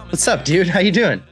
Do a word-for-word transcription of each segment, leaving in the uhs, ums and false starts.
What's up, dude? How you doing?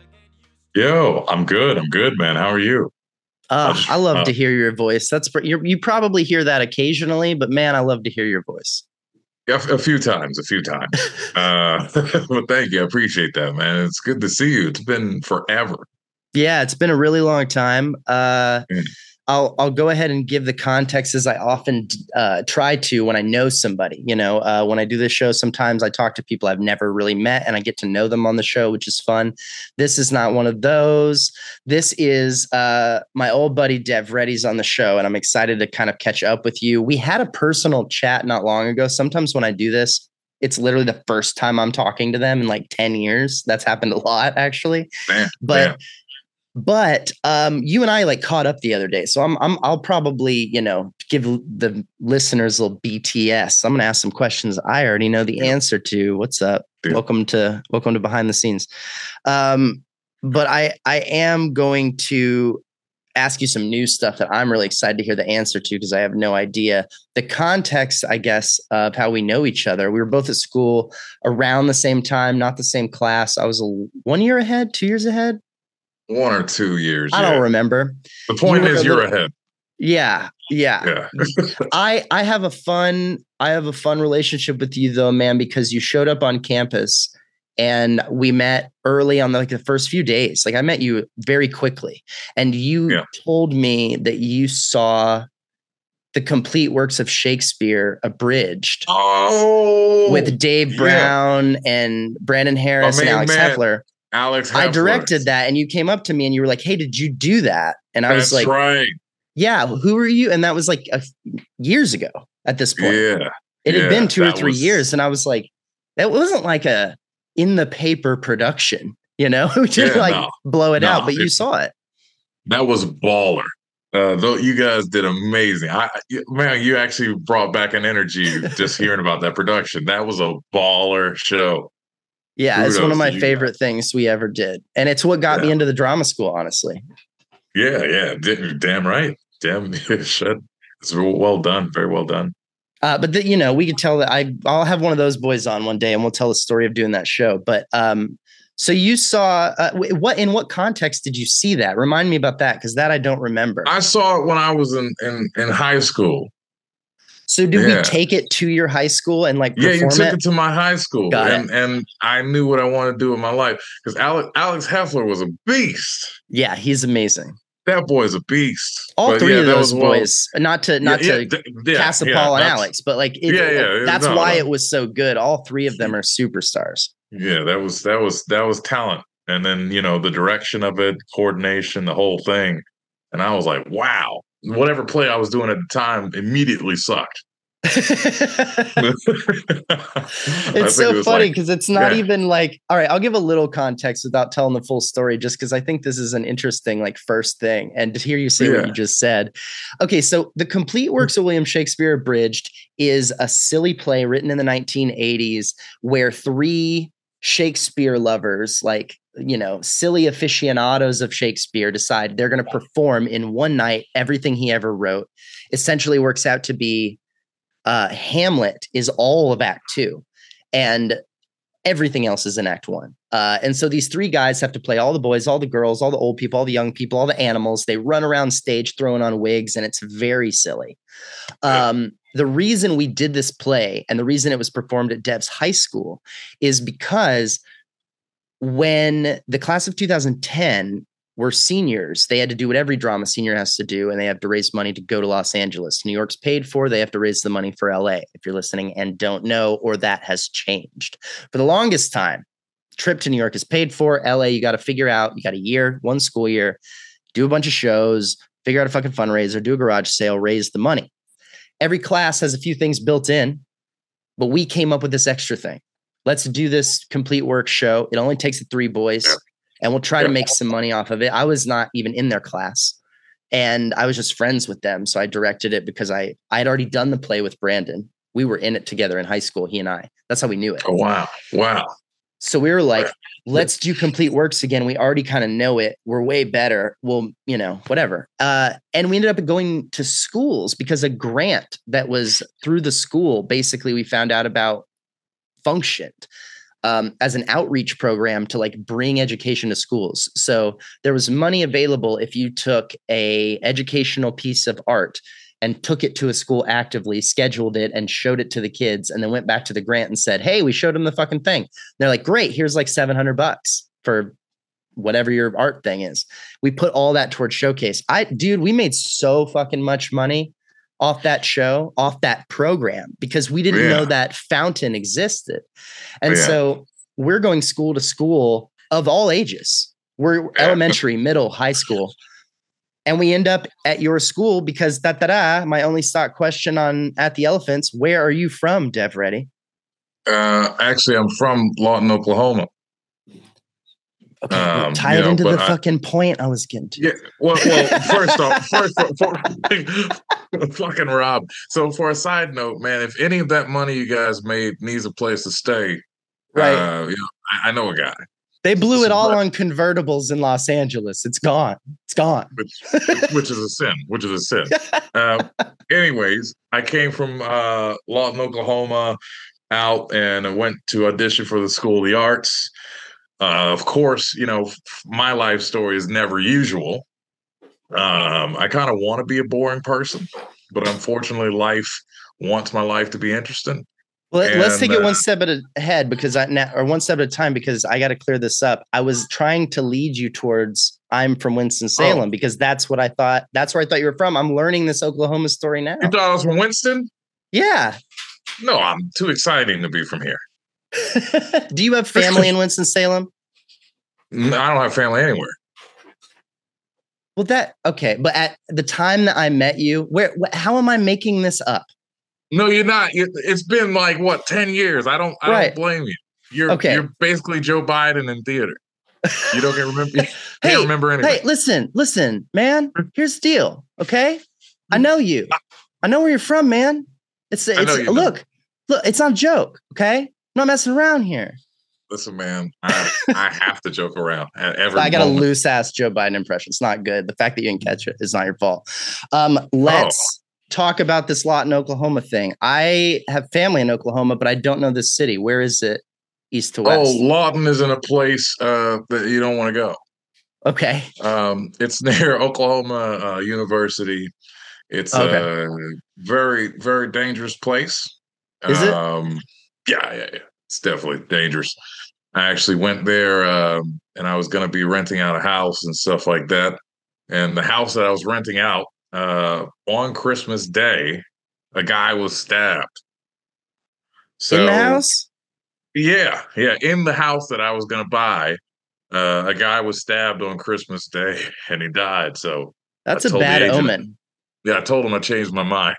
Yo, I'm good. I'm good, man. How are you? I Uh, just, I love uh, to hear your voice. That's pr- you you probably hear that occasionally, but man, I love to hear your voice. a, a few times, a few times. Uh, but thank you. I appreciate that, man. It's good to see you. It's been forever. Yeah, it's been a really long time. Uh, Yeah. I'll I'll go ahead and give the context as I often uh, try to when I know somebody. You know, uh, when I do this show, sometimes I talk to people I've never really met, and I get to know them on the show, which is fun. This is not one of those. This is uh, my old buddy Dev Reddy's on the show, and I'm excited to kind of catch up with you. We had a personal chat not long ago. Sometimes when I do this, it's literally the first time I'm talking to them in like ten years. That's happened a lot, actually. Man, But man. but um, you and I like caught up the other day, so I'm I'm I'll probably you know give the listeners a little B T S. I'm gonna ask some questions I already know the Yeah, answer to. What's up? yeah. Welcome to welcome to behind the scenes. Um, but I I am going to ask you some new stuff that I'm really excited to hear the answer to because I have no idea the context, I guess, of how we know each other. We were both at school around the same time, not the same class. I was a, one year ahead, two years ahead. One or two years. I don't Yeah. remember. The You point were a is, you're little, ahead. yeah, yeah. Yeah. I I have a fun I have a fun relationship with you though, man, because you showed up on campus and we met early on the, like the first few days. Like I met you very quickly, and you Yeah. told me that you saw the complete works of Shakespeare abridged Oh, with Dave yeah. Brown and Brandon My Harris and main Alex man, Heffler. Alex I Heffler. directed that, and you came up to me and you were like, "Hey, did you do that?" And I was That's like, right. yeah, who are you? And that was like a, years ago at this point. Yeah. It had been Yeah. two or That three was, years. And I was like, that wasn't like a in the paper production, you know, we didn't yeah, like no, blow it out, no. but you It, saw it. that was baller. Uh, though you guys did amazing. I, man, you actually brought back an energy just hearing about that production. That was a baller show. Yeah, it's one of Kudos to my you guys. favorite things we ever did. And it's what got me Yeah, into the drama school, honestly. yeah, yeah. Damn, damn right. Damn shit. It's well done. Very well done. Uh, but the, you know, we could tell that I I'll have one of those boys on one day, and we'll tell the story of doing that show. But um, so you saw uh, what in what context did you see that? Remind me about that because that I don't remember. I saw it when I was in in, in high school. So did we Yeah, take it to your high school and like yeah. You perform took it? it to my high school, Got it. and and I knew what I wanted to do with my life because Alex Alex Heffler was a beast. Yeah, he's amazing. That boy's a beast. All But three yeah, of that those was well. boys, not to Yeah, not yeah, to th- yeah, cast a yeah. Paul and That's Alex, but like it, yeah, like, yeah. that's No, why no. it was so good. All three of them are superstars. Yeah, that was that was that was talent. And then, you know, the direction of it, coordination, the whole thing. And I was like, wow. Whatever play I was doing at the time immediately sucked. I It's think so it was funny like, because it's not yeah, even like, all right, I'll give a little context without telling the full story, just because I think this is an interesting, like, first thing. And to hear you say what yeah. you just said. Okay, so the complete works of William Shakespeare Abridged is a silly play written in the nineteen eighties where three Shakespeare lovers, like, you know, silly aficionados of Shakespeare, decide they're going to perform in one night everything he ever wrote. Essentially works out to be uh, Hamlet is all of Act Two, and everything else is in Act One. Uh, and so these three guys have to play all the boys, all the girls, all the old people, all the young people, all the animals. They run around stage throwing on wigs, and it's very silly. Um, the reason we did this play and the reason it was performed at Dev's high school is because when the class of two thousand ten were seniors, they had to do what every drama senior has to do, and they have to raise money to go to Los Angeles. New York's paid for, they have to raise the money for L A, if you're listening and don't know, or that has changed. For the longest time, trip to New York is paid for. L A, you got to figure out, you got a year, one school year, do a bunch of shows, figure out a fucking fundraiser, do a garage sale, raise the money. Every class has a few things built in, but we came up with this extra thing. Let's do this complete work show. It only takes the three boys, Yeah. and we'll try Yeah. to make some money off of it. I was not even in their class, and I was just friends with them. So I directed it because I, I had already done the play with Brandon. We were in it together in high school, he and I. That's how we knew it. Oh, wow. Wow. So we were like, let's do complete works again. We already kind of know it. We're way better. We'll, you know, whatever. Uh, and we ended up going to schools because a grant that was through the school, basically we found out about, functioned. um, as an outreach program to like bring education to schools. So there was money available if you took a educational piece of art and took it to a school actively, scheduled it and showed it to the kids, and then went back to the grant and said, hey, we showed them the fucking thing. They're like, great, here's like seven hundred bucks for whatever your art thing is. We put all that towards Showcase. I, dude, we made so fucking much money off that show, off that program, because we didn't yeah. know that fountain existed. And yeah. so we're going school to school of all ages. We're yeah. elementary, middle, high school. And we end up at your school because da da da. My only stock question on At the Elephants: where are you from, Dev Reddy? Uh, actually, I'm from Lawton, Oklahoma. Okay, um, tie it know, into the I, fucking point I was getting to. Yeah, well, well first off, first for, for, fucking Rob. So for a side note, man, if any of that money you guys made needs a place to stay, right? Uh, you know, I, I know a guy. They blew it all on convertibles in Los Angeles. It's gone. It's gone. Which, which is a sin. Which is a sin. uh, anyways, I came from uh, Lawton, Oklahoma, out and I went to audition for the School of the Arts. Uh, of course, you know, my life story is never usual. Um, I kind of want to be a boring person, but unfortunately, life wants my life to be interesting. Well, and, let's take it one uh, step at a head because I now, or one step at a time, because I got to clear this up. I was trying to lead you towards I'm from Winston-Salem oh. because that's what I thought. That's where I thought you were from. I'm learning this Oklahoma story now. You thought I was from Winston? Yeah. No, I'm too exciting to be from here. Do you have family in Winston-Salem? I don't have family anywhere. Well, that okay, but at the time that I met you, where wh- how am I making this up? No, you're not. It's been like what ten years. I don't. I right. don't blame you. You're okay. You're basically Joe Biden in theater. You don't get remember. You hey, can't remember anything. Hey, listen, listen, man. Here's the deal. Okay, I know you. I know where you're from, man. It's it's look, know. look. It's not a joke. Okay, I'm not messing around here. Listen, man, I, I have to joke around at every I got moment. a loose ass Joe Biden impression. It's not good. The fact that you didn't catch it is not your fault. Um, let's oh. talk about this Lawton, Oklahoma thing. I have family in Oklahoma, but I don't know this city. Where is it? East to west? Oh, Lawton is in a place uh, that you don't want to go. Okay. Um, it's near Oklahoma uh, University. It's okay. a very, very dangerous place. Is it? Um, yeah, yeah, yeah. It's definitely dangerous. I actually went there um, and I was going to be renting out a house and stuff like that. And the house that I was renting out uh, on Christmas Day, a guy was stabbed. So, in the house? Yeah. Yeah. In the house that I was going to buy, uh, a guy was stabbed on Christmas Day and he died. So that's a bad agent, omen. Yeah. I told him I changed my mind.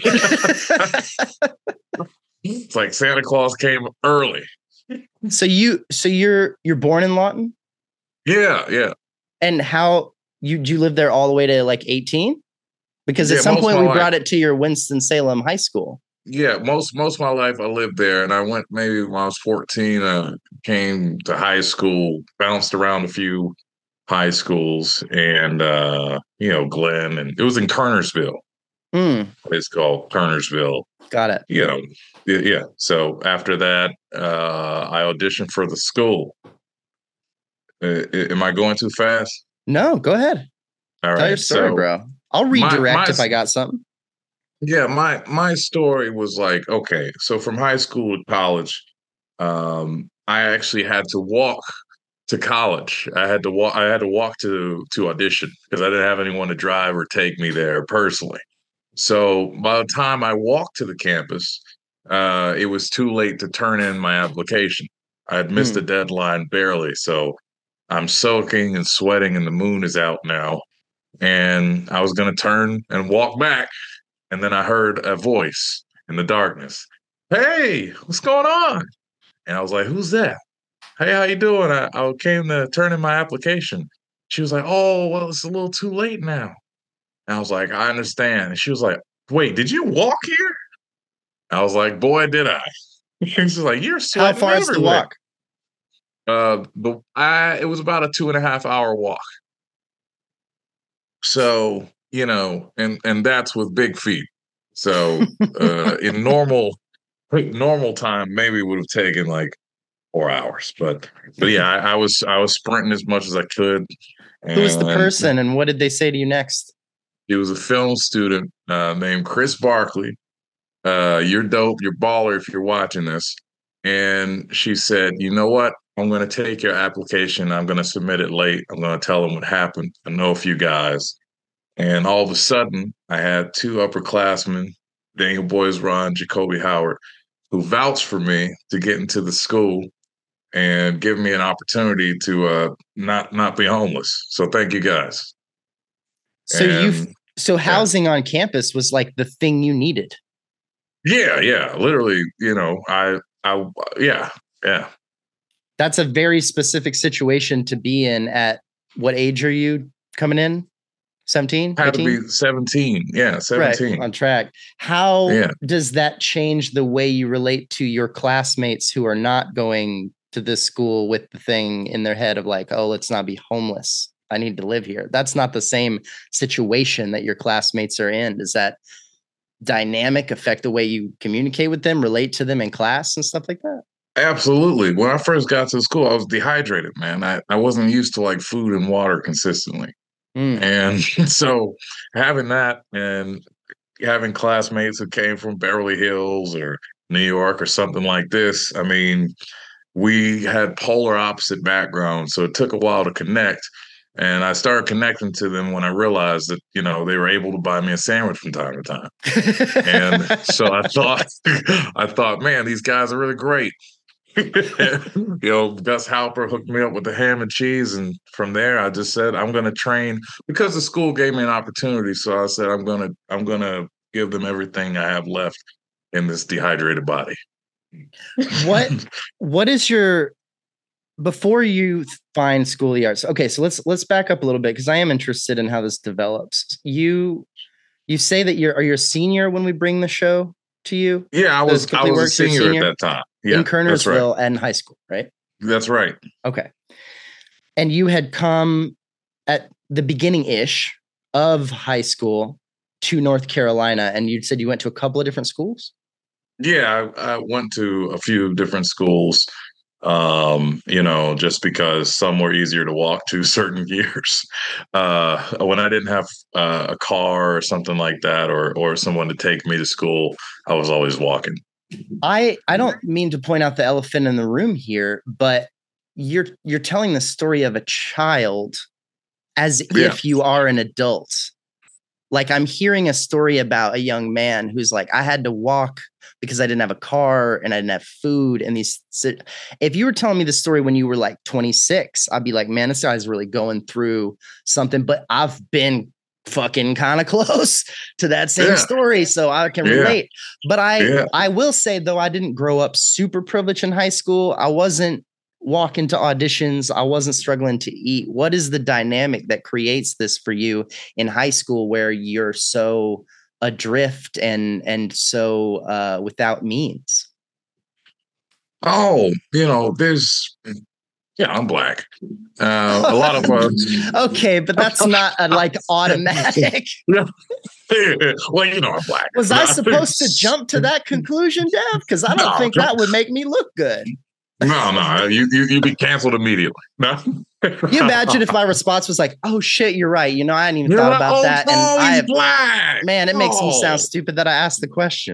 It's like Santa Claus came early. So you, so you're you're born in Lawton? Yeah, yeah. And how you do you live there all the way to like eighteen? Because at yeah, some point we life, brought it to your Winston-Salem high school. Yeah, most most of my life I lived there, and I went maybe when I was fourteen. Uh, came to high school, bounced around a few high schools, and uh, you know Glenn, and it was in Kernersville. Mm. It's called Kernersville. Got it. You know, yeah. So after that, uh, I auditioned for the school. Uh, am I going too fast? No, go ahead. All right. Tell your story, so bro. I'll redirect my, my, if I got something. Yeah, my my story was like, okay, so from high school to college, um, I actually had to walk to college. I had to walk. I had to walk to to audition because I didn't have anyone to drive or take me there personally. So by the time I walked to the campus, uh, it was too late to turn in my application. I had missed mm. the deadline barely. So I'm soaking and sweating and the moon is out now. And I was going to turn and walk back. And then I heard a voice in the darkness. Hey, what's going on? And I was like, who's that? Hey, how you doing? I, I came to turn in my application. She was like, oh, well, it's a little too late now. And I was like, I understand. And she was like, wait, did you walk here? I was like, boy, did I. She's like, you're sweating. How far is the walk? Uh, the, I, it was about a two and a half hour walk. So, you know, and, and that's with big feet. So uh, in normal, normal time, maybe it would have taken like four hours. But but yeah, I, I was I was sprinting as much as I could. And, Who was the and person, and what did they say to you next? he was a film student uh, named Chris Barkley. Uh, you're dope. You're baller if you're watching this. And she said, you know what? I'm going to take your application. I'm going to submit it late. I'm going to tell them what happened. I know a few guys. And all of a sudden, I had two upperclassmen, Daniel Boys Ron, Jacoby Howard, who vouched for me to get into the school and give me an opportunity to uh, not not be homeless. So thank you guys. So and, you so housing yeah. on campus was like the thing you needed. Yeah, yeah, literally. You know, I, I, yeah, yeah. That's a very specific situation to be in. At what age are you coming in? seventeen? Had to be seventeen. Yeah, seventeen. Right, on track. How yeah. does that change the way you relate to your classmates who are not going to this school with the thing in their head of like, oh, let's not be homeless. I need to live here. That's not the same situation that your classmates are in. Does that dynamic affect the way you communicate with them, relate to them in class and stuff like that? Absolutely. When I first got to school, I was dehydrated, man. I, I wasn't used to like food and water consistently. Mm. And so having that and having classmates who came from Beverly Hills or New York or something like this, I mean, we had polar opposite backgrounds. So it took a while to connect. And I started connecting to them when I realized that, you know, they were able to buy me a sandwich from time to time. And so I thought, I thought, man, these guys are really great. You know, Gus Halper hooked me up with the ham and cheese. And from there, I just said, I'm going to train because the school gave me an opportunity. So I said, I'm going to, I'm going to give them everything I have left in this dehydrated body. What, what is your, before you find School of the Arts? Okay. So let's, let's back up a little bit, because I am interested in how this develops. You, you say that you're, are you a senior when we bring the show to you? Yeah, I was, I was a senior, senior at that time. Yeah, in Kernersville right. and high school, right? That's right. Okay. And you had come at the beginning-ish of high school to North Carolina, and you said you went to a couple of different schools? Yeah, I, I went to a few different schools, um, you know, just because some were easier to walk to certain years. Uh, when I didn't have uh, a car or something like that, or or someone to take me to school, I was always walking. I, I don't mean to point out the elephant in the room here, but you're you're telling the story of a child as yeah. if you are an adult. Like, I'm hearing a story about a young man who's like, I had to walk because I didn't have a car and I didn't have food. And these, if you were telling me the story when you were like twenty-six, I'd be like, man, this guy's really going through something. But I've been fucking kind of close to that same yeah. story, so I can relate. Yeah. But I, yeah. I will say, though, I didn't grow up super privileged in high school. I wasn't walking to auditions. I wasn't struggling to eat. What is the dynamic that creates this for you in high school, where you're so adrift and and so uh, without means? Oh, you know, there's. Yeah, I'm black. Uh, a lot of us. Okay, but that's not a, like automatic. Well, you know, I'm black. Was I supposed to jump to that conclusion, Dev? Because I don't no, think that would make me look good. No, no, you you you'd be canceled immediately. No. You imagine if my response was like, "Oh shit, you're right. You know, I hadn't even you're thought about oh, that." No, and he's I, black. Man, it makes oh. me sound stupid that I asked the question,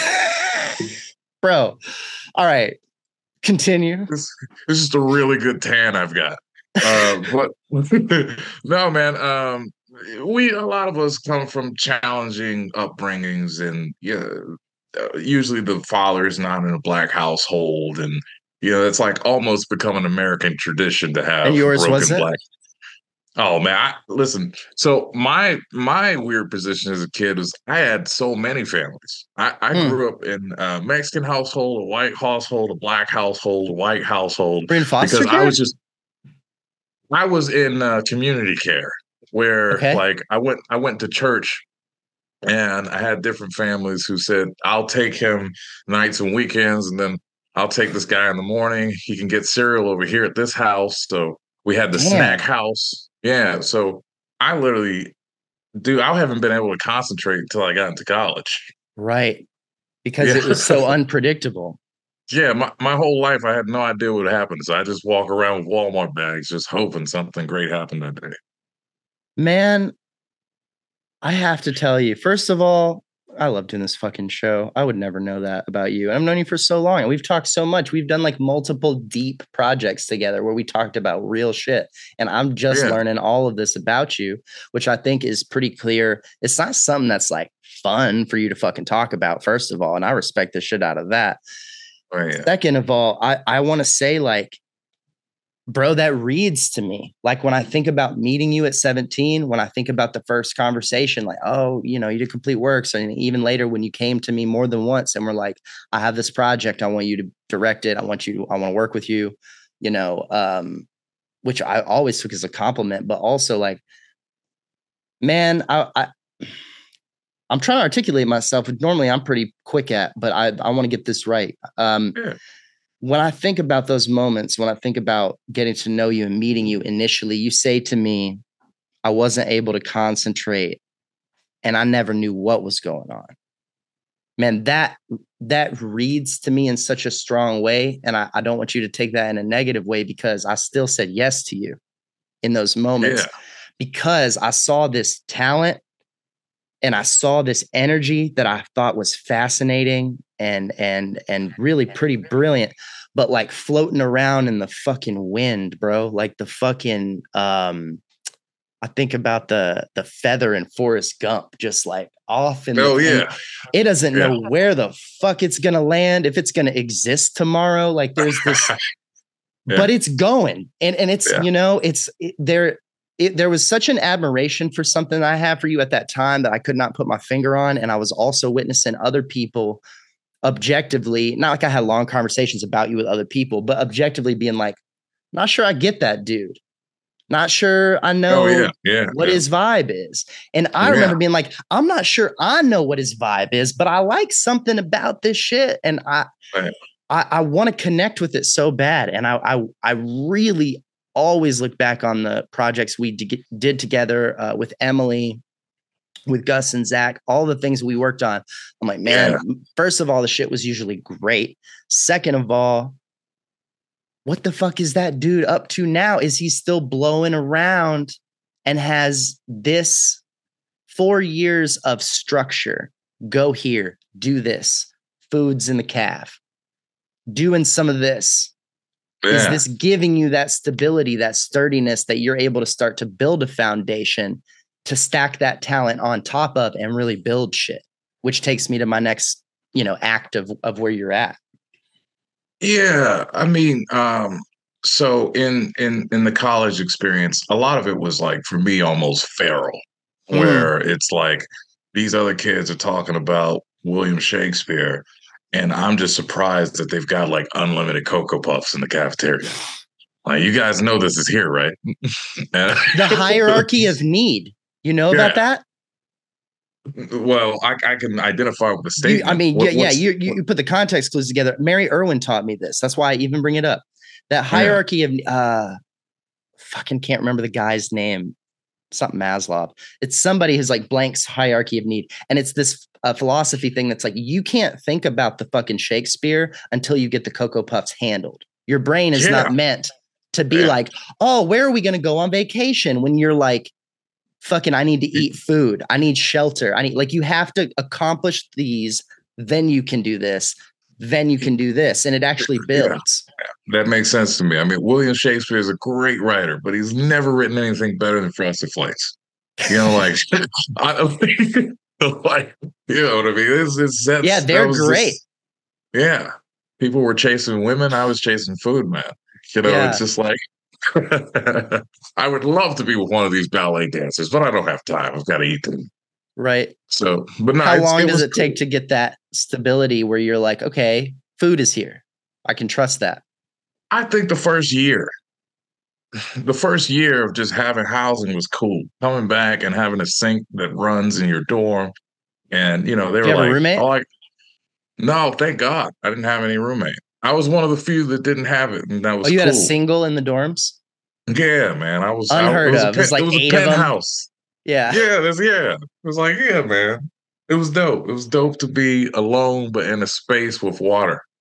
bro. All right. Continue. This, this is a really good tan I've got. Uh, but no, man. Um, we a lot of us come from challenging upbringings, and yeah, uh, usually the father is not in a black household, and you know it's like almost become an American tradition to have. And yours broken was it? Black. Oh man, I, listen. So my my weird position as a kid was I had so many families. I, I hmm. grew up in a Mexican household, a white household, a black household, a white household. Were you in foster because care? I was just I was in uh, community care where okay. like I went I went to church, and I had different families who said I'll take him nights and weekends, and then I'll take this guy in the morning. He can get cereal over here at this house. So we had the Damn. snack house. Yeah, so I literally, dude, I haven't been able to concentrate until I got into college. Right, because yeah. it was so unpredictable. Yeah, my, my whole life I had no idea what happened. So I just walk around with Walmart bags, just hoping something great happened that day. Man, I have to tell you, first of all, I love doing this fucking show. I would never know that about you. And I've known you for so long. And we've talked so much. We've done like multiple deep projects together where we talked about real shit. And I'm just Yeah. learning all of this about you, which I think is pretty clear. It's not something that's like fun for you to fucking talk about, first of all. And I respect the shit out of that. Oh, yeah. Second of all, I, I want to say, like, bro, that reads to me. Like when I think about meeting you at seventeen, when I think about the first conversation, like, oh, you know, you did complete works. And even later when you came to me more than once and were like, I have this project, I want you to direct it. I want you to, I want to work with you, you know, um, which I always took as a compliment, but also like, man, I, I I'm trying to articulate myself. Normally I'm pretty quick at, but I, I want to get this right. Um, Yeah. When I think about those moments, when I think about getting to know you and meeting you initially, you say to me, I wasn't able to concentrate and I never knew what was going on. Man, that that reads to me in such a strong way. And I, I don't want you to take that in a negative way, because I still said yes to you in those moments, Yeah. because I saw this talent and I saw this energy that I thought was fascinating and and and really pretty brilliant, but like floating around in the fucking wind, bro. Like the fucking um I think about the the feather in Forrest Gump, just like off in the Oh, yeah. It doesn't Yeah. know where the fuck it's gonna land, if it's gonna exist tomorrow. Like there's this, Yeah. but it's going, and and it's Yeah. you know it's it, there. It, there was such an admiration for something I had for you at that time that I could not put my finger on, and I was also witnessing other people objectively, not like I had long conversations about you with other people, but objectively being like, not sure I get that dude. Not sure I know Oh, yeah. Yeah. what yeah. his vibe is. And I Yeah. remember being like, I'm not sure I know what his vibe is, but I like something about this shit. And I Right. I, I want to connect with it so bad. And I I, I really always look back on the projects we d- did together uh, with Emily, with Gus and Zach, all the things we worked on. I'm like, man, Yeah. first of all, the shit was usually great. Second of all, what the fuck is that dude up to now? Is he still blowing around and has this four years of structure? Go here, do this, foods in the calf, doing some of this. Yeah. Is this giving you that stability, that sturdiness that you're able to start to build a foundation to stack that talent on top of and really build shit? Which takes me to my next, you know, act of, of where you're at. Yeah, I mean, um, so in in in the college experience, a lot of it was like for me almost feral, Mm. where it's like these other kids are talking about William Shakespeare, and I'm just surprised that they've got like unlimited Cocoa Puffs in the cafeteria. Like, you guys know this is here, right? And- The hierarchy of need. You know Yeah. about that? Well, I, I can identify with the You, statement. I mean, What- yeah, yeah. what's- You, you you put the context clues together. Mary Irwin taught me this. That's why I even bring it up. That hierarchy of uh, fucking can't remember the guy's name. Something Maslow. It's somebody who's like Blank's hierarchy of need, and it's this uh, philosophy thing that's like you can't think about the fucking Shakespeare until you get the Cocoa Puffs handled. Your brain is Yeah. not meant to be Yeah. like, oh, where are we going to go on vacation? When you're like, fucking, I need to eat food. I need shelter. I need, like, you have to accomplish these, then you can do this, then you can do this. And it actually builds. That makes sense to me. I mean, William Shakespeare is a great writer, but he's never written anything better than Frosted Flakes. You know, like, I, like, you know what I mean? It's, it's, that's, Yeah, they're that was great. just- yeah. People were chasing women. I was chasing food, man. You know, Yeah. it's just like, I would love to be with one of these ballet dancers, but I don't have time. I've got to eat them. Right. So, but no, How it's- long it does was it take cool. to get that stability where you're like, okay, food is here. I can trust that. I think the first year, the first year of just having housing was cool. Coming back and having a sink that runs in your dorm, and you know they Do were you have a like, roommate? "Oh, like, no, thank God, I didn't have any roommate. I was one of the few that didn't have it, and that was Oh, you cool. had a single in the dorms? Yeah, man, I was I- Unheard it was of. A There's pen, like it was a eight of 'em. penthouse. Yeah. Yeah, there's yeah. It was like yeah, man. It was dope. It was dope to be alone, but in a space with water.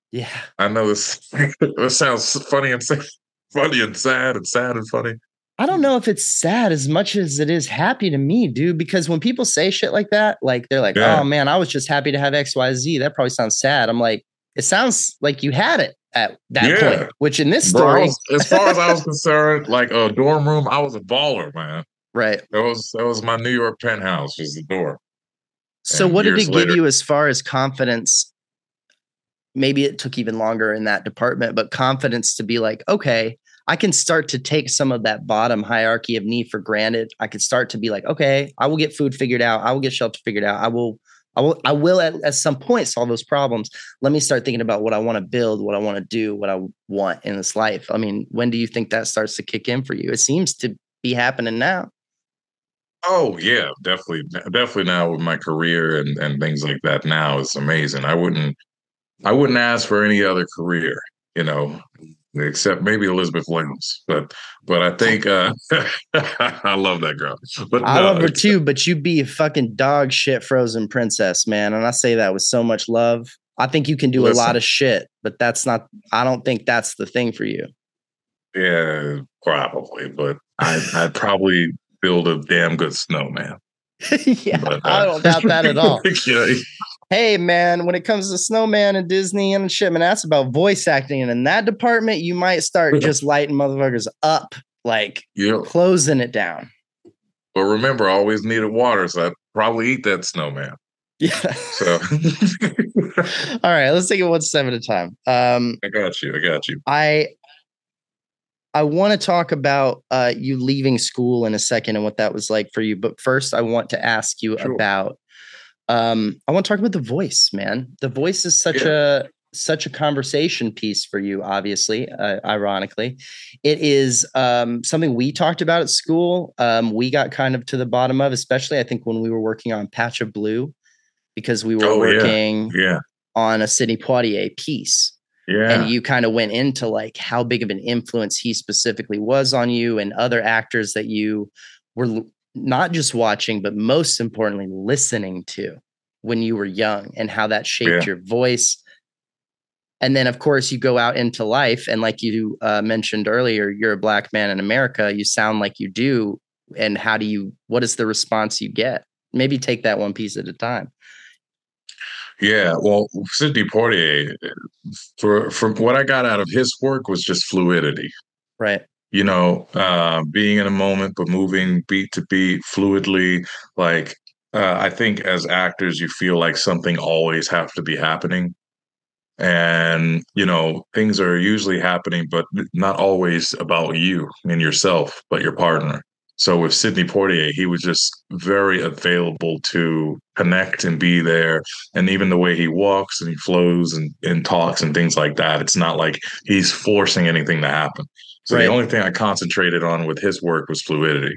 Yeah. I know this. This sounds funny and sad, funny and sad, and sad and funny. I don't know if it's sad as much as it is happy to me, dude, because when people say shit like that, like they're like, Yeah. oh man, I was just happy to have X Y Z. That probably sounds sad. I'm like, it sounds like you had it at that Yeah. point, which in this Bro, I story, was, as far as I was concerned, like a dorm room, I was a baller, man. right. That was that was my New York penthouse, was the door. So And what did years it give later, you as far as confidence? Maybe it took even longer in that department, but confidence to be like, okay, I can start to take some of that bottom hierarchy of need for granted. I could start to be like, okay, I will get food figured out. I will get shelter figured out. I will, I will, I will at, at some point solve those problems. Let me start thinking about what I want to build, what I want to do, what I want in this life. I mean, when do you think that starts to kick in for you? It seems to be happening now. oh yeah, definitely, definitely now with my career and and things like that. Now it's amazing. I wouldn't, I wouldn't ask for any other career, you know, except maybe Elizabeth Williams. But but I think uh, I love that girl. But I no, love her it's, too, but you'd be a fucking dog shit frozen princess, man. And I say that with so much love. I think you can do a lot listen, of shit, but that's not, I don't think that's the thing for you. yeah, probably. But I I'd probably build a damn good snowman. Yeah, But I uh, don't doubt that at all. you know, Hey, man, when it comes to Snowman and Disney and shit, man, that's about voice acting. And in that department, you might start just lighting motherfuckers up, like yeah. closing it down. But remember, I always needed water, so I'd probably eat that snowman. Yeah. So All right, let's take it one step at a time. Um, I got you. I got you. I I want to talk about uh, you leaving school in a second and what that was like for you. But first, I want to ask you Sure. about. Um, I want to talk about The Voice, man. The Voice is such Yeah. a such a conversation piece for you. Obviously, uh, ironically, it is um, something we talked about at school. Um, we got kind of to the bottom of, especially I think when we were working on Patch of Blue, because we were Oh yeah. working Yeah. on a Sidney Poitier piece. And Yeah. you kind of went into like how big of an influence he specifically was on you and other actors that you were l- not just watching, but most importantly, listening to when you were young and how that shaped Yeah. your voice. And then, of course, you go out into life. And like you uh, mentioned earlier, you're a Black man in America. You sound like you do. And how do you, what is the response you get? Maybe take that one piece at a time. Yeah. Well, Sidney Poitier, for from what I got out of his work was just fluidity. Right. You know, uh, being in a moment, but moving beat to beat fluidly. Like, uh, I think as actors, you feel like something always have to be happening. And, you know, things are usually happening, but not always about you and yourself, but your partner. So with Sidney Poitier, he was just very available to connect and be there. And even the way he walks and he flows and, and talks and things like that, it's not like he's forcing anything to happen. So the Right. only thing I concentrated on with his work was fluidity.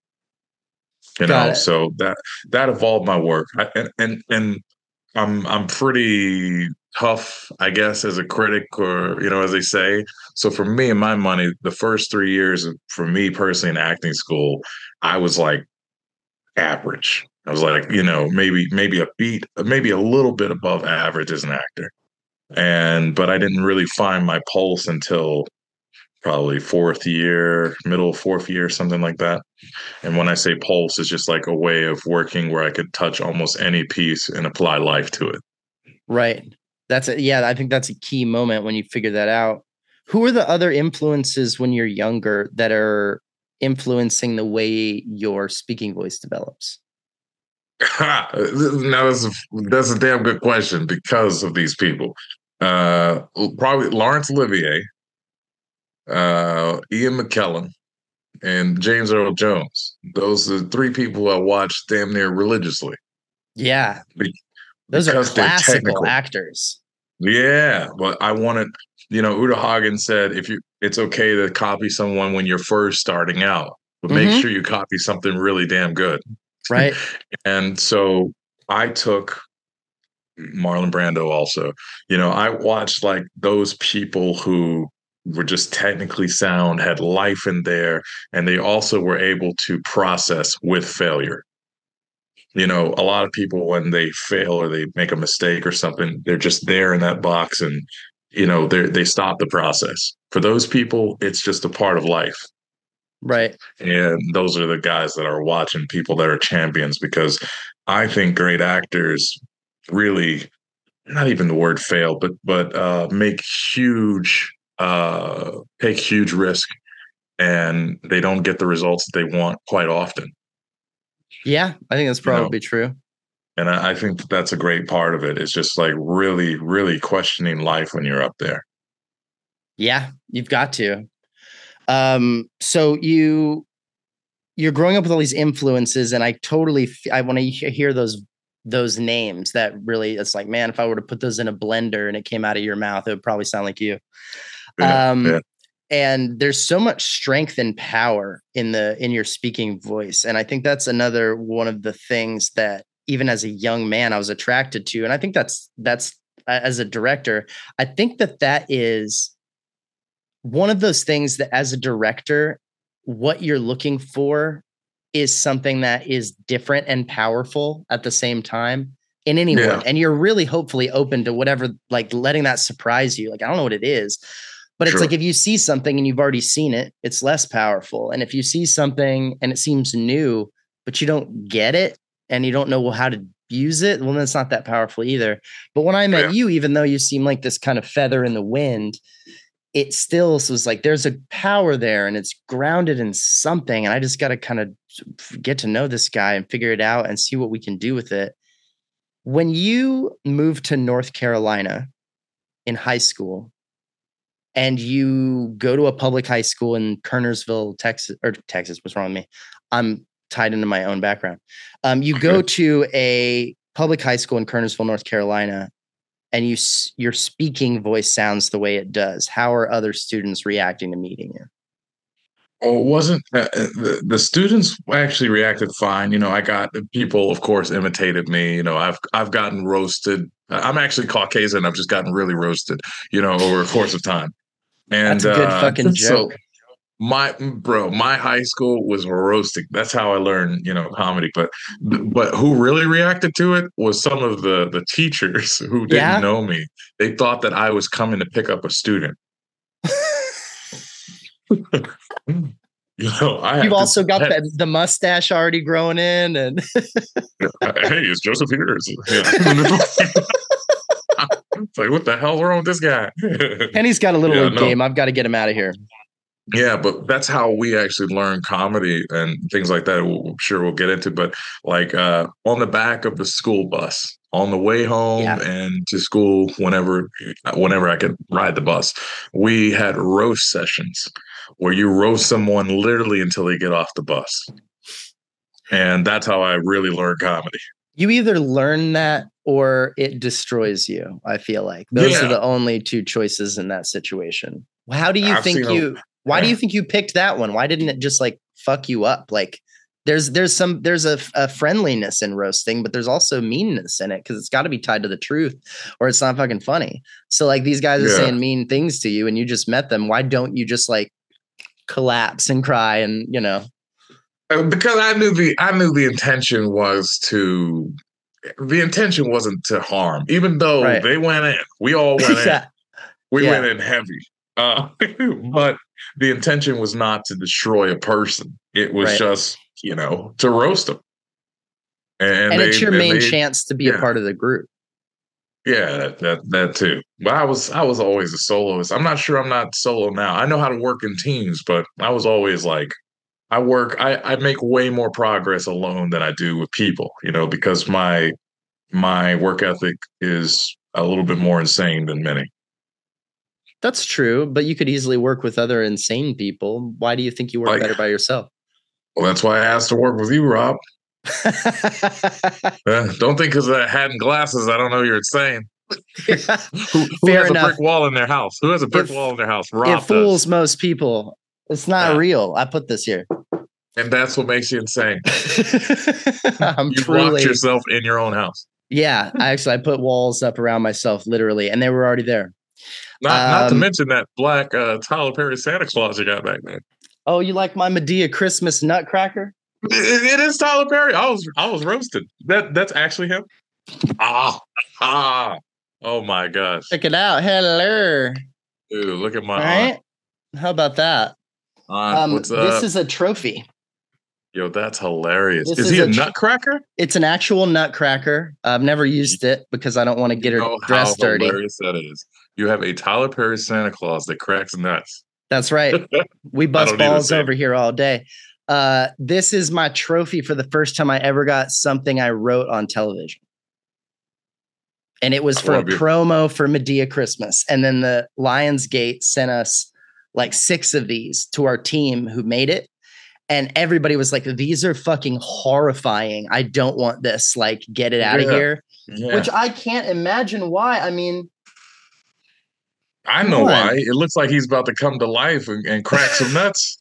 You Got know, it. so that that evolved my work. I, and and and I'm I'm pretty tough, I guess, as a critic, or you know, as they say. So for me and my money, the first three years for me personally in acting school, I was like average. I was like, you know, maybe maybe a beat, maybe a little bit above average as an actor. And but I didn't really find my pulse until probably fourth year, middle fourth year, something like that. And when I say pulse, it's just like a way of working where I could touch almost any piece and apply life to it. Right. That's a, yeah, I think that's a key moment when you figure that out. Who are the other influences when you're younger that are influencing the way your speaking voice develops? Now that's a, that's a damn good question because of these people. Uh, probably Laurence Olivier, uh, Ian McKellen, and James Earl Jones. Those are three people I watch damn near religiously. Yeah. Be- Those are because they're classical technical. actors. Yeah, but I wanted, you know, Uta Hagen said if you, it's okay to copy someone when you're first starting out, but make Mhm. sure you copy something really damn good. Right. And so I took Marlon Brando also. You know, I watched like those people who were just technically sound, had life in there, and they also were able to process with failure. You know, a lot of people when they fail or they make a mistake or something, they're just there in that box and you know, they they stop the process. For those people, it's just a part of life. Right. And those are the guys that are watching people that are champions, because I think great actors really, not even the word fail, but but uh, make huge, uh, take huge risk, and they don't get the results that they want quite often. Yeah, I think that's probably you know? true. And I, I think that that's a great part of it. It's just like really, really questioning life when you're up there. Yeah, you've got to. Um, so you you're growing up with all these influences, and I totally I want to hear those those names that really, it's like, man, if I were to put those in a blender and it came out of your mouth, it would probably sound like you. Yeah, um, yeah. And there's so much strength and power in the in your speaking voice, and I think that's another one of the things that even as a young man I was attracted to. And I think that's that's as a director, I think that that is one of those things that as a director, what you're looking for is something that is different and powerful at the same time in anyone. Yeah. And you're really hopefully open to whatever, like letting that surprise you. Like, I don't know what it is, but it's sure. like, if you see something and you've already seen it, it's less powerful. And if you see something and it seems new, but you don't get it and you don't know well, how to use it, well, then it's not that powerful either. But when I met yeah. you, even though you seem like this kind of feather in the wind, it still was like, there's a power there and it's grounded in something. And I just got to kind of get to know this guy and figure it out and see what we can do with it. When you moved to North Carolina in high school and you go to a public high school in Kernersville, Texas, or Texas, what's wrong with me? I'm tied into my own background. Um, you go to a public high school in Kernersville, North Carolina, and you your speaking voice sounds the way it does. How are other students reacting to meeting you? Oh, it wasn't uh, the, the students actually reacted fine. You know, I got people, of course, imitated me. You know, I've I've gotten roasted. I'm actually Caucasian. I've just gotten really roasted, you know, over a course of time. And that's a good uh, fucking joke. So my bro, my high school was roasting. That's how I learned, you know, comedy. But but who really reacted to it was some of the the teachers who didn't yeah. know me. They thought that I was coming to pick up a student. You know, I you've also got had, the, the mustache already growing in, and hey, it's Joseph here. Yeah. It's like, what the hell's wrong with this guy? Penny's got a little yeah, no. game. I've got to get him out of here. Yeah, but that's how we actually learn comedy and things like that. I'm sure we'll get into, but like uh, on the back of the school bus on the way home yeah. and to school, whenever whenever I could ride the bus, we had roast sessions where you roast someone literally until they get off the bus. And that's how I really learned comedy. You either learn that or it destroys you, I feel like. Those yeah. are the only two choices in that situation. How do you I've think you... A- Why do you think you picked that one? Why didn't it just like fuck you up? Like there's there's some there's a, a friendliness in roasting, but there's also meanness in it because it's got to be tied to the truth or it's not fucking funny. So like these guys are yeah. saying mean things to you and you just met them. Why don't you just like collapse and cry and, you know? Because I knew the I knew the intention was to the intention wasn't to harm, even though right. they went in. We all went yeah. in. We yeah. went in heavy. Uh, but the intention was not to destroy a person. It was right. just, you know, to roast them. And, and they, it's your and main they, chance to be yeah. a part of the group. Yeah, that, that that too. But I was I was always a soloist. I'm not sure I'm not solo now. I know how to work in teams, but I was always like, I work, I, I make way more progress alone than I do with people, you know, because my my work ethic is a little bit more insane than many. That's true, but you could easily work with other insane people. Why do you think you work like, better by yourself? Well, that's why I asked to work with you, Rob. uh, don't think because I had glasses, I don't know you're insane. who who Fair has enough. a brick wall in their house? Who has a brick if, wall in their house? Rob it fools does. most people. It's not yeah. real. I put this here. And that's what makes you insane. I'm you truly... locked yourself in your own house. Yeah, I actually I put walls up around myself, literally, and they were already there. Not, um, not to mention that black uh, Tyler Perry Santa Claus you got back there. Oh, you like my Medea Christmas Nutcracker? It, it is Tyler Perry. I was I was roasted. That that's actually him. Ah ah. Oh my gosh. Check it out. Hello. Dude, look at my All aunt. right. How about that? Aunt, Um, what's this up? is a trophy. Yo, that's hilarious. This Is is he a a tr- nutcracker? It's an actual nutcracker. I've never You used it because I don't want to get her know how dressed dirty. hilarious that is. You have a Tyler Perry Santa Claus that cracks nuts. That's right. We I bust don't need to balls see over it. here all day. Uh, this is my trophy for the first time I ever got something I wrote on television. And it was I for a wanna be- promo for Medea Christmas. And then the Lionsgate sent us like six of these to our team who made it. And everybody was like, these are fucking horrifying. I don't want this. Like, get it out of Yeah. here. Yeah. Which I can't imagine why. I mean, I come know on. why. It looks like he's about to come to life and, and crack some nuts.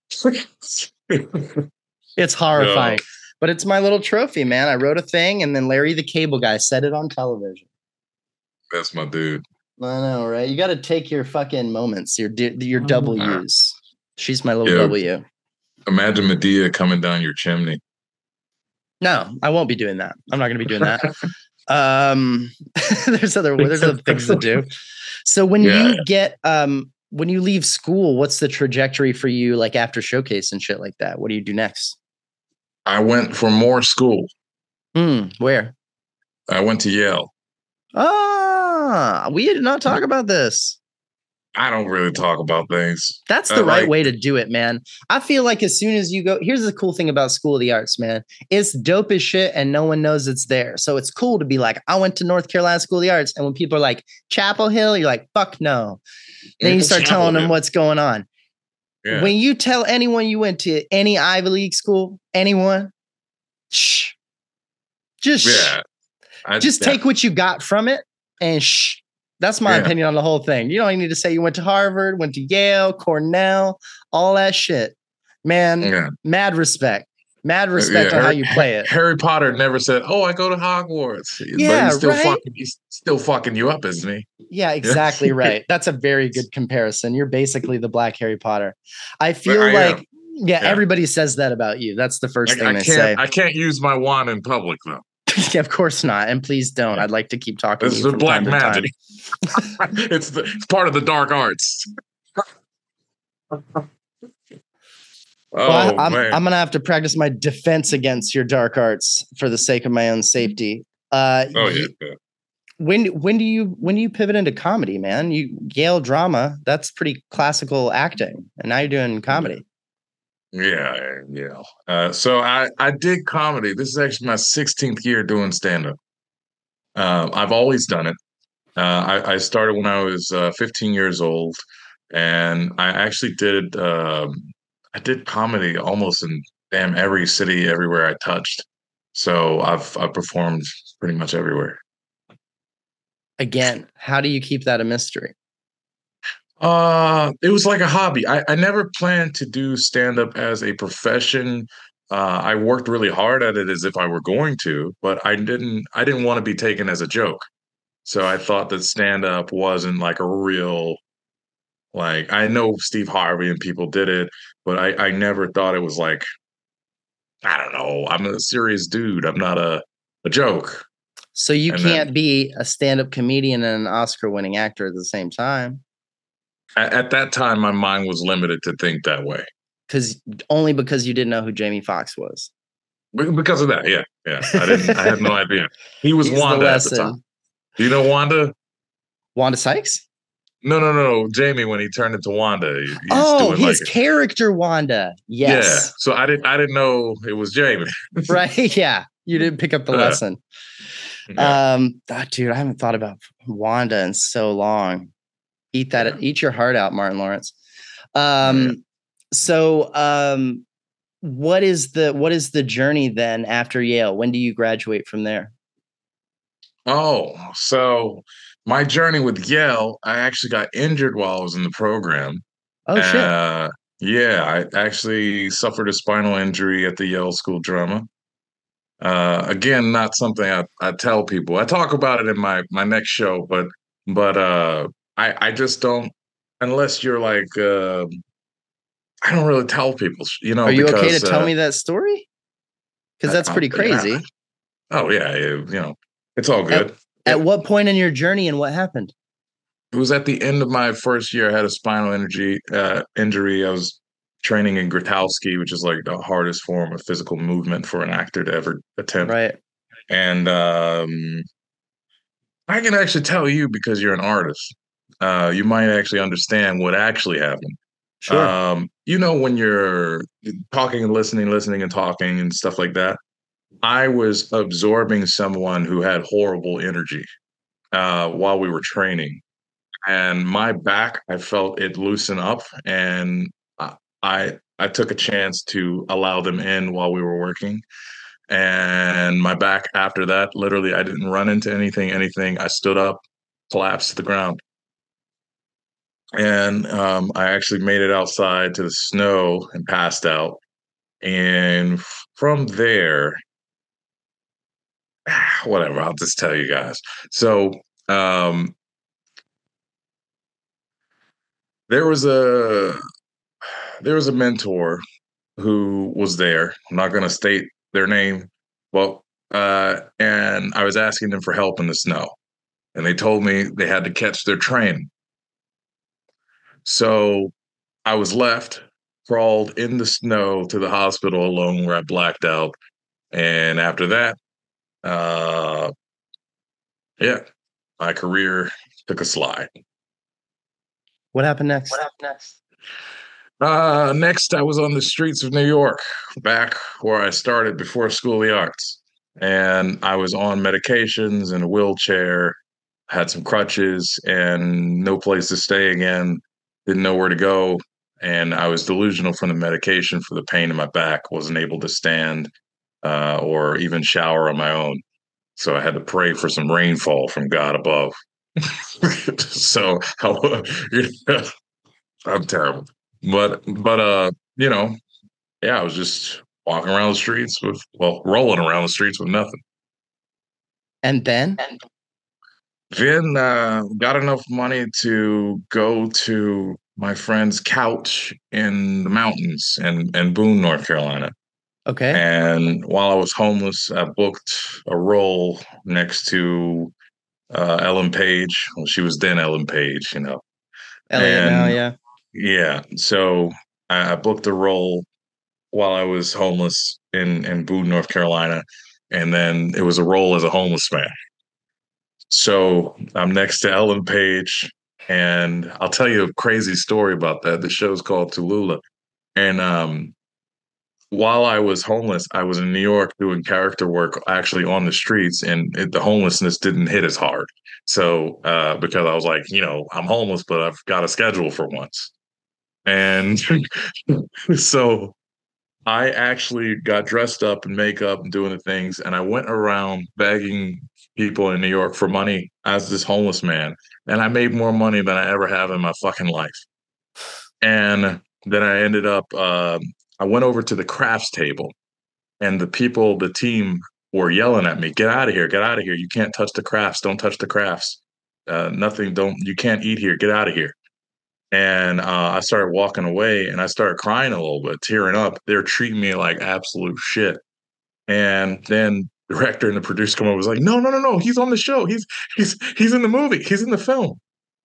It's horrifying. But it's my little trophy, man. I wrote a thing, and then Larry the Cable Guy said it on television. That's my dude. I know, right? You got to take your fucking moments, your d- your Uh, W's. She's my little Yeah. W. Imagine Medea coming down your chimney. No, I won't be doing that. I'm not going to be doing that. um, there's other there's other things to do. So when Yeah. you get um when you leave school, what's the trajectory for you? Like after showcase and shit like that, what do you do next? I went for more school. Hmm, where? I went to Yale. Ah, we did not talk about this. I don't really talk about things. That's Uh, the right like- way to do it, man. I feel like as soon as you go, here's the cool thing about School of the Arts, man. It's dope as shit and no one knows it's there. So it's cool to be like, I went to North Carolina School of the Arts. And when people are like, Chapel Hill, you're like, fuck no. Then you start Chapel telling them Hill. what's going on. Yeah. When you tell anyone you went to any Ivy League school, anyone, shh, just, shh. yeah. I, just yeah. take what you got from it and shh. That's my Yeah. opinion on the whole thing. You don't even need to say you went to Harvard, went to Yale, Cornell, all that shit. Man, Yeah. mad respect. Mad respect Yeah, on how Harry- you play it. Harry Potter never said, "Oh, I go to Hogwarts." but Yeah, he's still right? fucking. He's still fucking you up, isn't he? Yeah, exactly right. That's a very good comparison. You're basically the Black Harry Potter. I feel I am. like, yeah, Yeah. everybody says that about you. That's the first I, thing I they can't. say. I can't use my wand in public though. Yeah, of course not. And please don't. I'd like to keep talking This to is you the from black time to time. magic. it's the it's part of the dark arts. Oh Well, I, I'm, man! I'm gonna have to practice my defense against your dark arts for the sake of my own safety. Uh, oh y- yeah. yeah. When when do you when do you pivot into comedy, man? You Yale drama, that's pretty classical acting, and now you're doing comedy. Yeah, yeah. Uh, so I I did comedy. This is actually my sixteenth year doing stand up. Um, I've always done it. Uh, I, I started when I was uh, fifteen years old, and I actually did um, I did comedy almost in damn every city, everywhere I touched. So I've I've performed pretty much everywhere. Again, how do you keep that a mystery? Uh, it was like a hobby. I, I never planned to do stand up as a profession. Uh, I worked really hard at it as if I were going to, but I didn't I didn't want to be taken as a joke. So I thought that stand up wasn't like a real like I know Steve Harvey and people did it, but I, I never thought it was like I don't know, I'm a serious dude. I'm not a, a joke. So you And can't then- be a stand-up comedian and an Oscar-winning actor at the same time, At, at that time my mind was limited to think that way. because only because you didn't know who Jamie Foxx was. Be- Because of that, yeah. Yeah. I didn't I had no idea. He was He's the Wanda at the lesson. time. Do you know Wanda? Wanda Sykes? No, no, no, no. Jamie, when he turned into Wanda, he- he's Oh, doing his like character Wanda. yeah. Yes. So I didn't, I didn't know it was Jamie. Right. Yeah. You didn't pick up the Yeah. lesson. Yeah. Um, ah, dude, I haven't thought about Wanda in so long. Eat that, Yeah. eat your heart out, Martin Lawrence. Um, Yeah. so um, what is the what is the journey then after Yale? When do you graduate from there? Oh, so my journey with Yale, I actually got injured while I was in the program. Oh shit. Uh, yeah, I actually suffered a spinal injury at the Yale School of Drama. Uh, again, not something I, I tell people. I talk about it in my my next show, but but uh, I I just don't unless you're like uh, I don't really tell people. You know, Are you okay to because, tell uh, me that story? Because that's I- pretty I- yeah. crazy. Oh yeah, you you know, it's all good. At Yep. what point in your journey and what happened? It was at the end of my first year. I had a spinal energy uh, injury. I was training in Grotowski, which is like the hardest form of physical movement for an actor to ever attempt. Right. And um, I can actually tell you because you're an artist. Uh, you might actually understand what actually happened. Sure. Um, you know, when you're talking and listening, listening and talking and stuff like that, I was absorbing someone who had horrible energy uh, while we were training. And my back, I felt it loosen up, and I I I took a chance to allow them in while we were working. And my back after that, literally, I didn't run into anything, anything. I stood up, collapsed to the ground. And um, I actually made it outside to the snow and passed out. And from there, whatever, I'll just tell you guys. So um, there was a there was a mentor who was there. I'm not going to state their name. Well, uh, and I was asking them for help in the snow, and they told me they had to catch their train. So I was left, crawled in the snow to the hospital alone, where I blacked out. And after that, uh, yeah, my career took a slide. What happened next? What happened next? Uh, next, I was on the streets of New York, back where I started before School of the Arts. And I was on medications in a wheelchair, had some crutches, and no place to stay again. Didn't know where to go. And I was delusional from the medication for the pain in my back, wasn't able to stand uh, or even shower on my own. So I had to pray for some rainfall from God above. so you know, I'm terrible. But but uh, you know, yeah, I was just walking around the streets with well, rolling around the streets with nothing. And then? Then uh, got enough money to go to my friend's couch in the mountains in, in Boone, North Carolina. Okay. And while I was homeless, I booked a role next to uh, Ellen Page. Well, she was then Ellen Page, you know. Elliot now, And yeah. yeah, so I, I booked a role while I was homeless in, in Boone, North Carolina. And then it was a role as a homeless man. So I'm next to Ellen Page, and I'll tell you a crazy story about that. The show's called Tallulah. And um, while I was homeless, I was in New York doing character work actually on the streets, and it, the homelessness didn't hit as hard. So, uh, because I was like, you know, I'm homeless, but I've got a schedule for once. And so I actually got dressed up in makeup and doing the things, and I went around begging people in New York for money as this homeless man. And I made more money than I ever have in my fucking life. And then I ended up, uh, I went over to the crafts table, and the people, the team were yelling at me, get out of here, get out of here. You can't touch the crafts. Don't touch the crafts. Uh, nothing, don't, you can't eat here. Get out of here. And uh, I started walking away, and I started crying a little bit, tearing up. They're treating me like absolute shit. And then the director and the producer come over, was like, no, no, no, no. He's on the show. He's he's he's in the movie. He's in the film.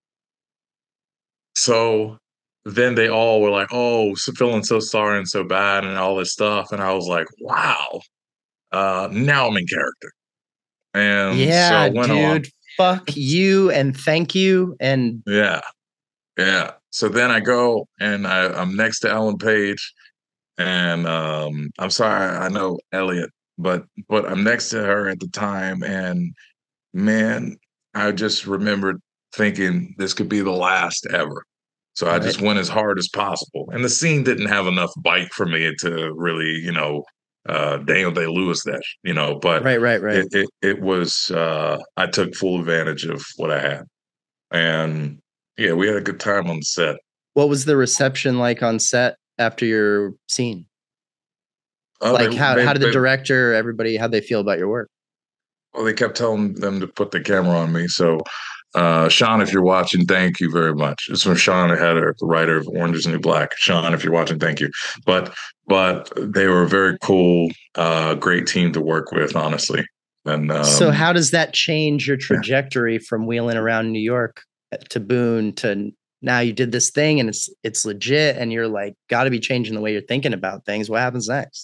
So then they all were like, oh, so feeling so sorry and so bad and all this stuff. And I was like, wow, uh, now I'm in character. And so Yeah, I went on. dude. Fuck you and thank you. And Yeah. Yeah. So then I go and I, I'm next to Ellen Page. And um, I'm sorry, I know Elliot, but but I'm next to her at the time. And man, I just remembered thinking this could be the last ever. So I right. just went as hard as possible. And the scene didn't have enough bite for me to really, you know, uh, Daniel Day-Lewis that, you know, but right, right, right. it, it, it was, uh, I took full advantage of what I had. And yeah, we had a good time on the set. What was the reception like on set after your scene? Oh, like they, how, they, how did the they, director, everybody, how'd they feel about your work? Well, they kept telling them to put the camera on me. So, uh, Sean, if you're watching, thank you very much. It's from Sean Heder, the writer of Orange is the New Black. Sean, if you're watching, thank you. But but they were a very cool, uh, great team to work with, honestly. And um, so how does that change your trajectory from wheeling around New York to Boone to now you did this thing and it's it's legit and you're like got to be changing the way you're thinking about things? What happens next?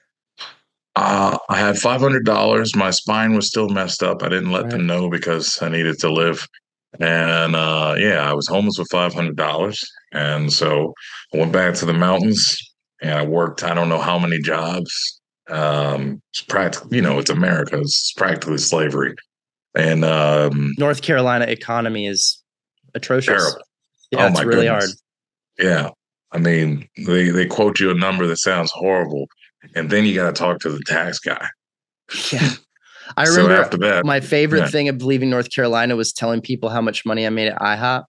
Uh, I had five hundred dollars. My spine was still messed up. I didn't let Right. them know because I needed to live. And uh, yeah, I was homeless with five hundred dollars. And so I went back to the mountains and I worked, I don't know how many jobs. Um, it's practically, you know, it's America. It's practically slavery. And um, North Carolina economy is atrocious. terrible. Yeah, Oh it's my really goodness. hard. Yeah. I mean, they, they quote you a number that sounds horrible. And then you got to talk to the tax guy. Yeah. I So remember after that, my favorite yeah. thing of leaving North Carolina was telling people how much money I made at IHOP.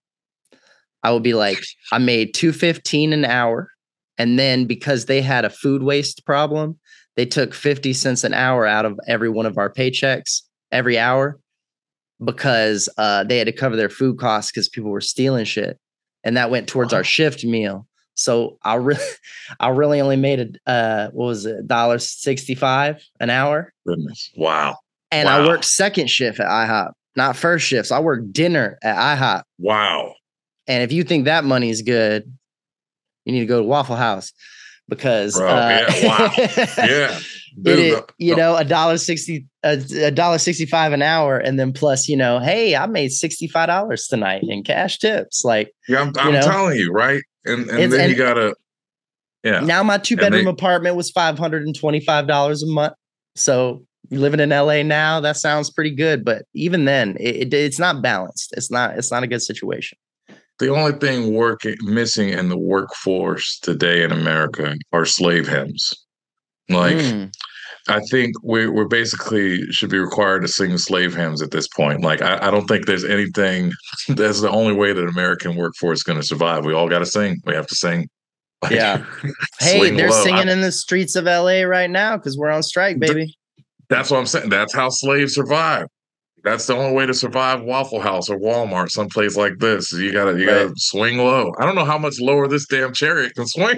I would be like, I made two fifteen an hour. And then because they had a food waste problem, they took fifty cents an hour out of every one of our paychecks every hour because uh, they had to cover their food costs because people were stealing shit. And that went towards Wow. our shift meal. So I really, I really only made a, uh, what was it, one dollar sixty-five an hour. Goodness. Wow. And wow. I worked second shift at IHOP, not first shift. So I worked dinner at IHOP. Wow. And if you think that money is good, you need to go to Waffle House because Bro, uh, yeah, wow. Yeah. Did Dude, it, you know, a dollar sixty, a dollar sixty-five an hour, and then plus, you know, hey, I made sixty-five dollars tonight in cash tips. Like, yeah, I'm, I'm you know, telling you, right? And and It's- then and- you gotta, yeah. now my two And bedroom they- apartment was five hundred twenty-five dollars a month. So living in L A now, that sounds pretty good. But even then, it, it, it's not balanced. It's not. It's not a good situation. The only thing working missing in the workforce today in America are slave hymns. Like, Mm. I think we're we're basically should be required to sing slave hymns at this point. Like, I, I don't think there's anything. That's the only way that American workforce is going to survive. We all got to sing. We have to sing. Like, Yeah. Hey, swing they're low. singing I- in the streets of L A right now because we're on strike, baby. That's what I'm saying. That's how slaves survive. That's the only way to survive Waffle House or Walmart, someplace like this. You gotta, you Right. gotta swing low. I don't know how much lower this damn chariot can swing.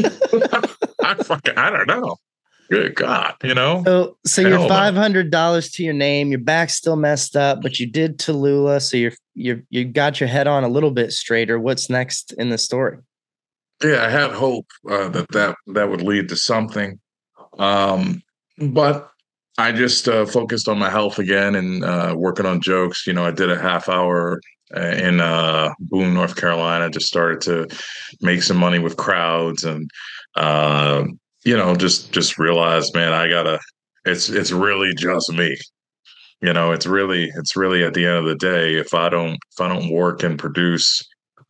I fucking, I don't know. Good God, you know. So, so Hell you're no. five hundred dollars to your name. Your back's still messed up, but you did Tallulah, so you're you you got your head on a little bit straighter. What's next in the story? Yeah, I had hope uh, that that that would lead to something, um, but I just uh, focused on my health again and uh, working on jokes. You know, I did a half hour uh, in uh, Boone, North Carolina. Just started to make some money with crowds, and uh, you know, just just realized, man, I gotta. It's it's really just me. You know, it's really it's really at the end of the day, if I don't if I don't work and produce.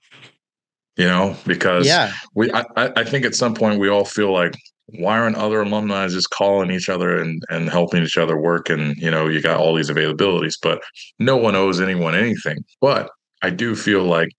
You know, because Yeah, we, I, I think at some point we all feel like, why aren't other alumni just calling each other and, and helping each other work? And, you know, you got all these availabilities, but no one owes anyone anything. But I do feel like,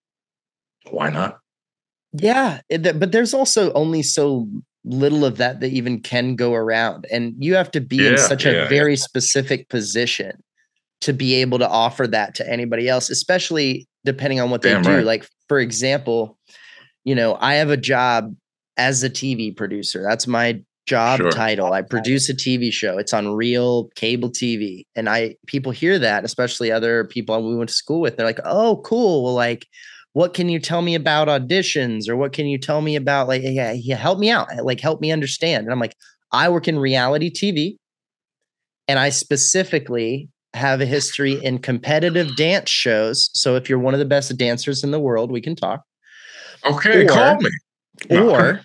why not? yeah, it- but there's also only so little of that that even can go around, and you have to be in Yeah, such yeah, a very specific position to be able to offer that to anybody else, especially depending on what they Damn do. right. Like, for example, you know, I have a job as a T V producer. That's my job Sure. title. I produce a T V show. It's on real cable T V. And I people hear that, especially other people we went to school with. They're like, oh, cool. Well, like, what can you tell me about auditions? Or what can you tell me about, like, yeah, yeah, help me out, like, help me understand. And I'm like, I work in reality T V. And I specifically have a history in competitive dance shows. So if you're one of the best dancers in the world, we can talk. Okay, Or- call me. No. Or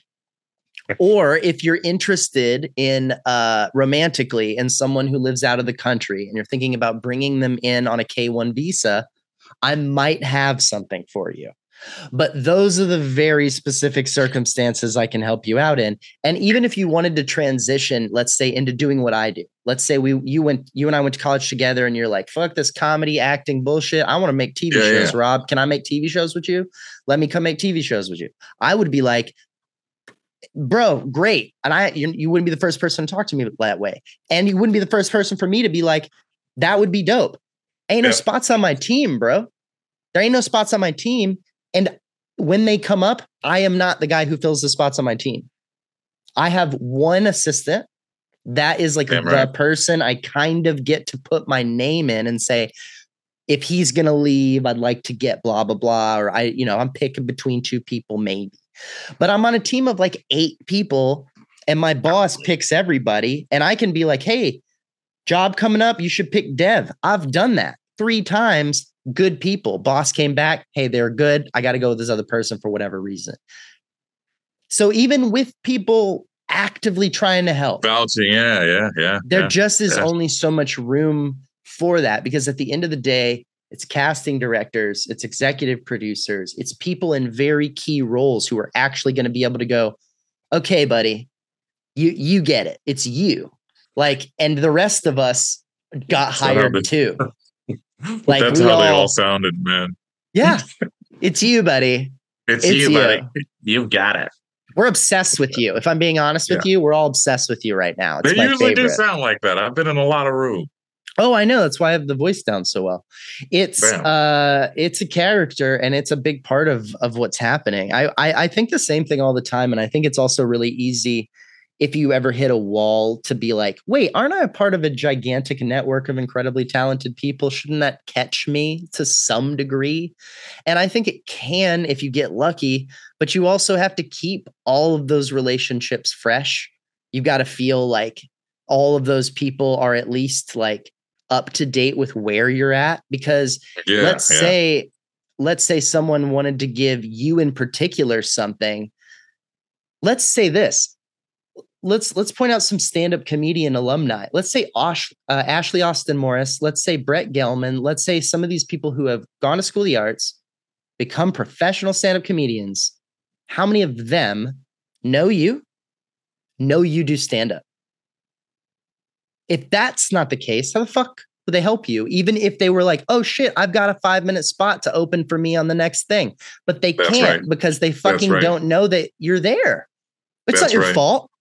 or if you're interested in uh romantically in someone who lives out of the country and you're thinking about bringing them in on a K one visa, I might have something for you. But those are the very specific circumstances I can help you out in. And even if you wanted to transition, let's say, into doing what I do, let's say we you went you and I went to college together and you're like, fuck this comedy acting bullshit. I want to make T V Yeah, shows, yeah. Rob. Can I make T V shows with you? Let me come make T V shows with you. I would be like, bro, great. And I you, you wouldn't be the first person to talk to me that way. And you wouldn't be the first person for me to be like, that would be dope. Ain't no Yeah. spots on my team, bro. There ain't no spots on my team. And when they come up, I am not the guy who fills the spots on my team. I have one assistant That is like Damn the right. person I kind of get to put my name in and say, if he's going to leave, I'd like to get blah, blah, blah. Or I, you know, I'm picking between two people, maybe. But I'm on a team of like eight people and my boss picks everybody. And I can be like, hey, job coming up, you should pick Dev. I've done that three times. Good people. Boss came back. Hey, they're good. I got to go with this other person for whatever reason. So even with people actively trying to help, vouching, yeah, yeah, yeah. there yeah, just is yeah. only so much room for that, because at the end of the day, it's casting directors, it's executive producers, it's people in very key roles who are actually going to be able to go, okay, buddy, you you get it. It's you. Like, and the rest of us got So hired they, too. Like that's we how all, they all sounded, man. Yeah, it's you, buddy. It's, It's you, you. buddy. You've got it. We're obsessed with you. If I'm being honest with Yeah. you, we're all obsessed with you right now. It's They my usually favorite. do sound like that. I've been in a lot of rooms. Oh, I know. That's why I have the voice down so well. It's Bam. uh it's a character and it's a big part of of what's happening. I, I I think the same thing all the time. And I think it's also really easy if you ever hit a wall to be like, wait, aren't I a part of a gigantic network of incredibly talented people? Shouldn't that catch me to some degree? And I think it can if you get lucky, but you also have to keep all of those relationships fresh. You've got to feel like all of those people are at least like up to date with where you're at, because Yeah, let's yeah. say, let's say someone wanted to give you in particular something. Let's say this. Let's let's point out some stand-up comedian alumni. Let's say Osh, uh, Ashley Austin Morris. Let's say Brett Gelman. Let's say some of these people who have gone to school of the arts, become professional stand-up comedians. How many of them know you? Know you do stand-up? If that's not the case, how the fuck would they help you? Even if they were like, oh shit, I've got a five-minute spot to open for me on the next thing. But they That's can't right. because they fucking right. don't know that you're there. It's That's not your right. fault.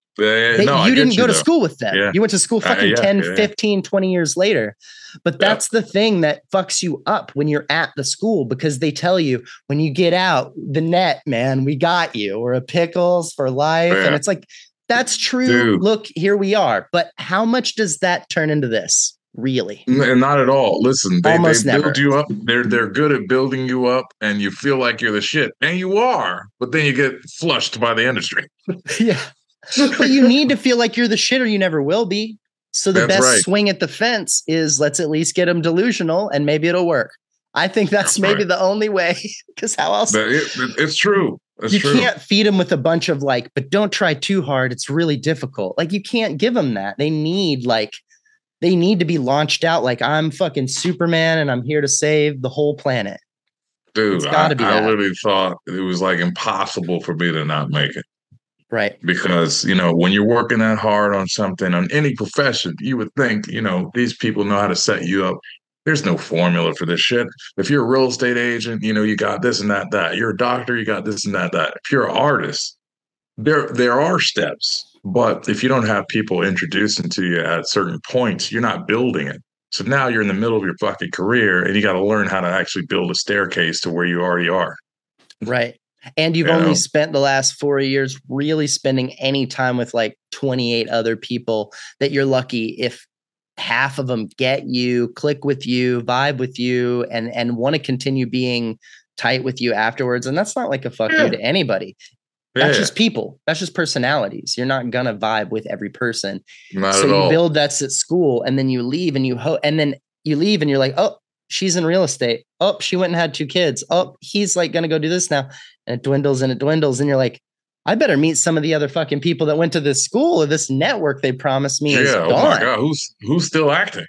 Uh, They, no, I you get didn't go to though. school with them. Yeah. You went to school Uh, fucking yeah, ten, yeah, yeah. fifteen, twenty years later. But that's the thing that fucks you up when you're at the school, because they tell you when you get out the net, man, we got you. We're a pickles for life. Yeah. And it's like, that's true. Dude. Look, here we are. But how much does that turn into this? Really? N- Not at all. Listen, they, Almost they build never. you up. They're they're good at building you up, and you feel like you're the shit, and you are. But then you get flushed by the industry. Yeah. But you need to feel like you're the shit or you never will be. So the That's best right. swing at the fence is let's at least get them delusional and maybe it'll work. I think that's, That's maybe right. the only way, because how else? But it, it- it's true. It's You true. can't feed them with a bunch of like, but don't try too hard. It's really difficult. Like you can't give them that. They need like, they need to be launched out. Like I'm fucking Superman and I'm here to save the whole planet. Dude, It's I, gotta be I that. literally thought it was like impossible for me to not make it. Right. Because, you know, when you're working that hard on something, on any profession, you would think, you know, these people know how to set you up. There's no formula for this shit. If you're a real estate agent, you know, you got this and that, that. You're a doctor, you got this and that, that. If you're an artist, there there are steps. But if you don't have people introducing to you at certain points, you're not building it. So now you're in the middle of your fucking career and you got to learn how to actually build a staircase to where you already are. Right. And you've You only know? spent the last four years really spending any time with like twenty-eight other people that you're lucky if half of them get you, click with you, vibe with you, and and want to continue being tight with you afterwards. And that's not like a fuck Yeah. you to anybody. That's Yeah, just people. That's just personalities. You're not gonna vibe with every person. not So at you all. build that's at school, and then you leave, and you ho- and then you leave, and you're like, oh, she's in real estate. Oh, she went and had two kids. Oh, he's like gonna go do this now, and it dwindles and it dwindles, and you're like, I better meet some of the other fucking people that went to this school or this network they promised me is Yeah. Oh gone. my God. Who's who's still acting?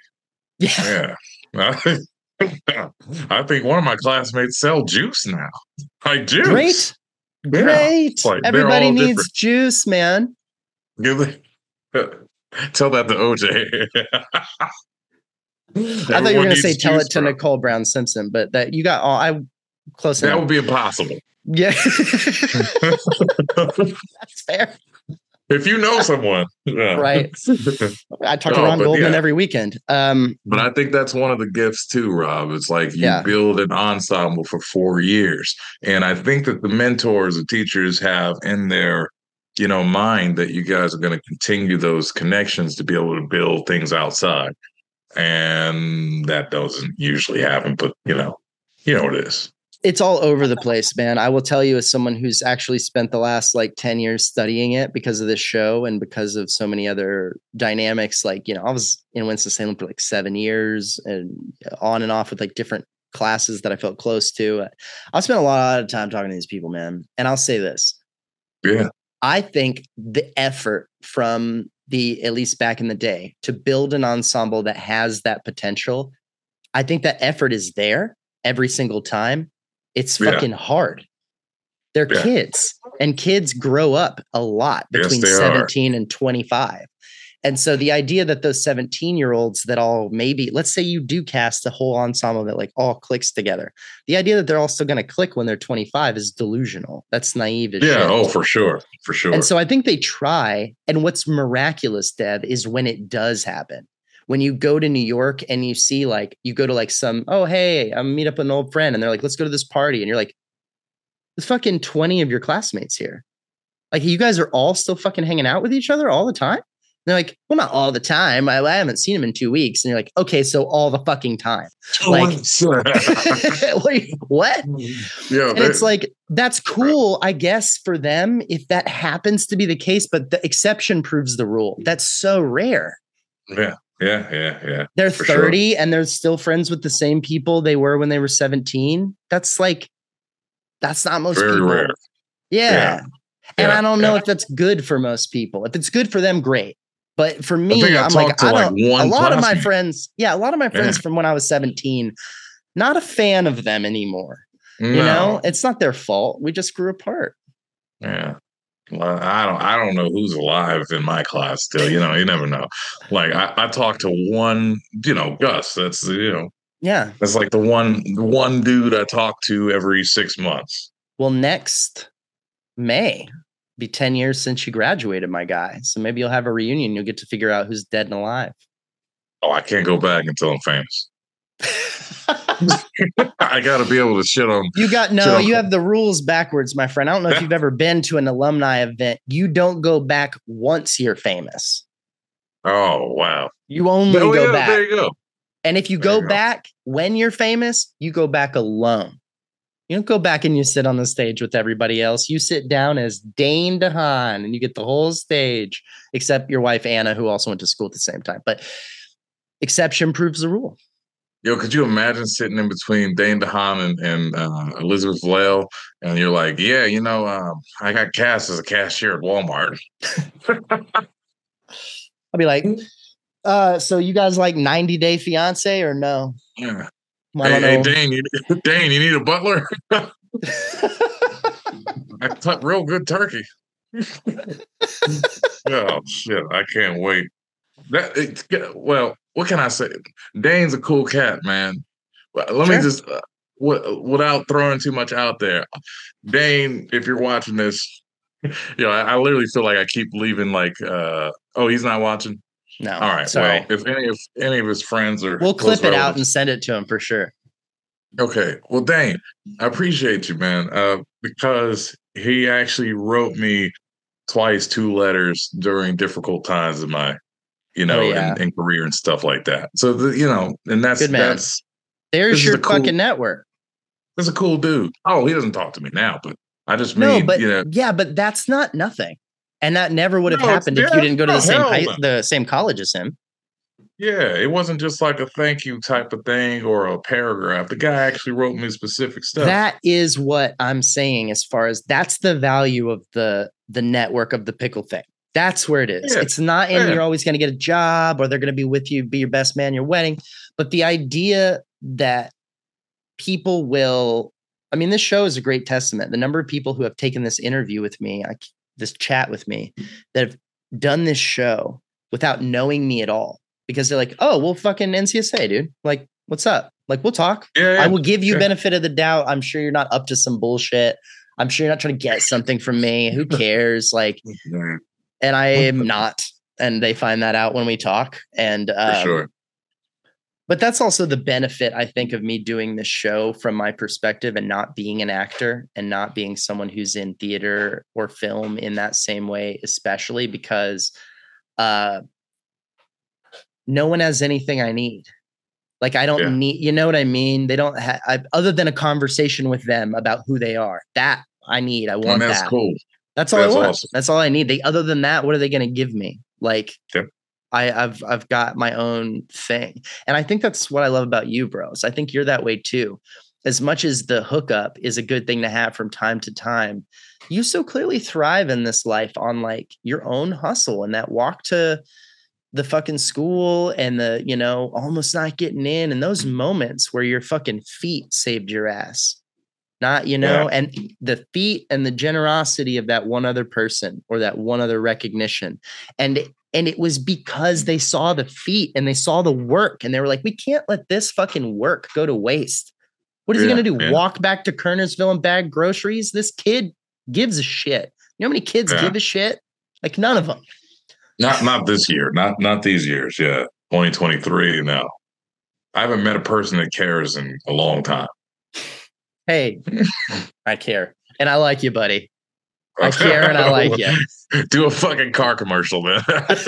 Yeah, Yeah. I think one of my classmates sell juice now. Like juice. great, Yeah. great. It's like, they're Everybody all needs different. juice, man. Give it- Tell that to O J. I thought you were going to say tell it to Nicole Brown Simpson, but that you got all I close That enough. would be impossible. Yeah, that's fair. If you know someone. Yeah. Right. I talk to No, Ron but Goldman yeah. every weekend. Um, But I think that's one of the gifts too, Rob. It's like you Yeah. build an ensemble for four years. And I think that the mentors the teachers have in their you know, mind that you guys are going to continue those connections to be able to build things outside. And that doesn't usually happen, but you know, you know what it is. It's all over the place, man. I will tell you, as someone who's actually spent the last like ten years studying it because of this show and because of so many other dynamics. Like, you know, I was in Winston-Salem for like seven years and on and off with like different classes that I felt close to. I spent a lot of time talking to these people, man. And I'll say this. Yeah. I think the effort from the, at least back in the day, to build an ensemble that has that potential, I think that effort is there every single time. It's fucking yeah. hard. They're yeah. kids, and kids grow up a lot between yes, seventeen are. and twenty-five. And so the idea that those seventeen year olds that all maybe, let's say you do cast a whole ensemble that like all clicks together. The idea that they're all still going to click when they're twenty-five is delusional. That's naive as yeah, shit. Oh, for sure. For sure. And so I think they try. And what's miraculous, Dev, is when it does happen. When you go to New York and you see like, you go to like some, oh, hey, I'm meet up with an old friend. And they're like, let's go to this party. And you're like, there's fucking twenty of your classmates here. Like, you guys are all still fucking hanging out with each other all the time? And they're like, well, not all the time. I, I haven't seen him in two weeks. And you're like, okay, so all the fucking time. Like, what? Yeah, and it's like, that's cool, I guess, for them, if that happens to be the case. But the exception proves the rule. That's so rare. Yeah. Yeah, yeah, yeah. They're thirty sure. and they're still friends with the same people they were when they were seventeen. That's like, that's not most Very people. Rare. Yeah. yeah. And yeah, I don't know yeah. if that's good for most people. If it's good for them, great. But for me, I'm like, I don't, like a lot classmate. of my friends, yeah, a lot of my friends yeah. from when I was seventeen, not a fan of them anymore. No. You know, it's not their fault. We just grew apart. Yeah. Well, I don't I don't know who's alive in my class still. You know, you never know. Like I, I talked to one, you know, Gus. That's you know, yeah. That's like the one one dude I talk to every six months. Well, next May be ten years since you graduated, my guy. So maybe you'll have a reunion. You'll get to figure out who's dead and alive. Oh, I can't go back until I'm famous. I got to be able to shit on. You got no. You have the rules backwards, my friend. I don't know if you've ever been to an alumni event. You don't go back once you're famous. Oh wow! You only oh, go yeah, back. There you go. And if you there go you go. back when you're famous, you go back alone. You don't go back and you sit on the stage with everybody else. You sit down as Dane DeHaan and you get the whole stage, except your wife Anna, who also went to school at the same time. But exception proves the rule. Yo, could you imagine sitting in between Dane DeHaan and, and uh, Elizabeth Lail, and you're like, yeah, you know, um, I got cast as a cashier at Walmart. I'll be like, uh, so you guys like ninety Day Fiance or no? Yeah. I hey, don't hey know. Dane, you, Dane, you need a butler? I cut real good turkey. Oh shit! I can't wait. That it, well, what can I say? Dane's a cool cat, man. Let Sure. me just, uh, w- without throwing too much out there, Dane, if you're watching this, you know, I, I literally feel like I keep leaving. Like, uh, oh, he's not watching. No. All right. Sorry. Well, if any of any of his friends are, we'll clip it out and send it to him for sure. Okay. Well, Dane, I appreciate you, man, uh, because he actually wrote me twice two letters during difficult times in my, you know, oh, yeah. in, in career and stuff like that. So, the, you know, and that's, Good man. that's, there's your cool, fucking network. That's a cool dude. Oh, he doesn't talk to me now, but I just mean, no, but you know, yeah, but that's not nothing. And that never would have no, happened yeah, if you didn't go to the same high, no. the same college as him. Yeah, it wasn't just like a thank you type of thing or a paragraph. The guy actually wrote me specific stuff. That is what I'm saying as far as that's the value of the the network of the pickle thing. That's where it is. Yeah. It's not in yeah. you're always going to get a job or they're going to be with you, be your best man, your wedding. But the idea that people will, I mean, this show is a great testament. The number of people who have taken this interview with me, I, this chat with me, that have done this show without knowing me at all. Because they're like, oh, well, fucking N C S A, dude. Like, what's up? Like, we'll talk. Yeah, yeah, I will give you yeah. benefit of the doubt. I'm sure you're not up to some bullshit. I'm sure you're not trying to get something from me. Who cares? Like, and I am not. And they find that out when we talk. And um, for sure. But that's also the benefit, I think, of me doing this show from my perspective and not being an actor and not being someone who's in theater or film in that same way, especially because uh, no one has anything I need. Like, I don't yeah. need, you know what I mean? They don't have, other than a conversation with them about who they are. That I need. I want and that's that. Cool. That's all that's I want. Awesome. That's all I need. They, other than that, what are they going to give me? Like, yeah. I, I've I've got my own thing. And I think that's what I love about you, bros. I think you're that way too. As much as the hookup is a good thing to have from time to time, you so clearly thrive in this life on like your own hustle and that walk to the fucking school and the, you know, almost not getting in and those moments where your fucking feet saved your ass. Not, you know, yeah. and the feet and the generosity of that one other person or that one other recognition. And And it was because they saw the feet and they saw the work and they were like, we can't let this fucking work go to waste. What is yeah, he going to do? Yeah. Walk back to Kernersville and bag groceries? This kid gives a shit. You know how many kids yeah. give a shit? Like none of them. Not not this year. Not not these years. Yeah. twenty twenty-three. No. I haven't met a person that cares in a long time. Hey, I care. And I like you, buddy. I care and I like you. Do a fucking car commercial, man.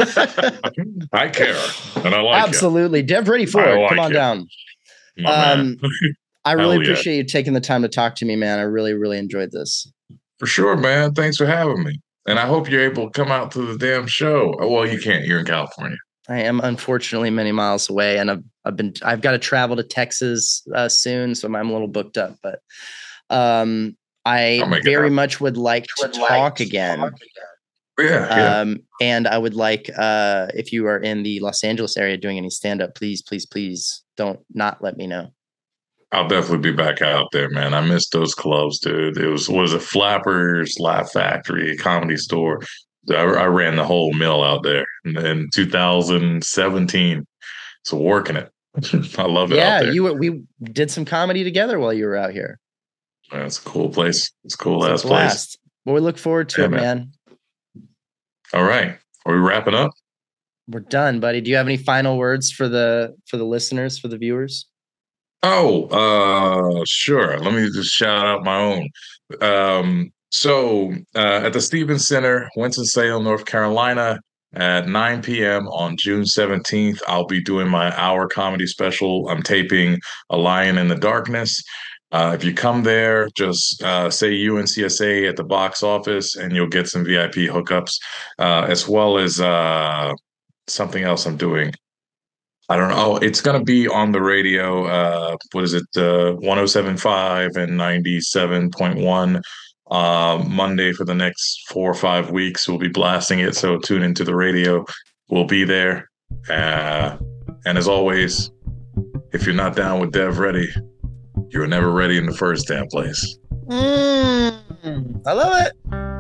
I care and I like Absolutely. You. Dev Ready for it. Like Come on it. down. Um, I really Hell appreciate yeah. you taking the time to talk to me, man. I really, really enjoyed this. For sure, man. Thanks for having me. And I hope you're able to come out to the damn show. Well, you can't. You're in California. I am unfortunately many miles away, and I've I've been I've got to travel to Texas uh, soon, so I'm a little booked up. But um, I very much would like to would talk, like again. talk again. Yeah, yeah. Um, and I would like uh, if you are in the Los Angeles area doing any stand up, please, please, please don't not let me know. I'll definitely be back out there, man. I missed those clubs, dude. It was was it Flappers, Laugh Factory, Comedy Store. I, I ran the whole mill out there in, in two thousand seventeen. So working it. I love it. Yeah, out there. you we did some comedy together while you were out here. Man, it's a cool place. It's a cool ass place. Well, we look forward to yeah, it, man. man. All right. Are we wrapping up? We're done, buddy. Do you have any final words for the for the listeners, for the viewers? Oh, uh, sure. Let me just shout out my own. Um, so uh, at the Stevens Center, Winston-Salem, North Carolina, at nine p.m. on June seventeenth, I'll be doing my hour comedy special. I'm taping A Lion in the Darkness. Uh, if you come there, just uh, say U N C S A at the box office, and you'll get some V I P hookups, uh, as well as uh, something else I'm doing. I don't know. Oh, it's going to be on the radio. Uh, what is it? Uh, one oh seven point five and ninety-seven point one uh, Monday for the next four or five weeks. We'll be blasting it. So tune into the radio. We'll be there. Uh, and as always, if you're not down with Dev Ready, you were never ready in the first damn place. Mm, I love it.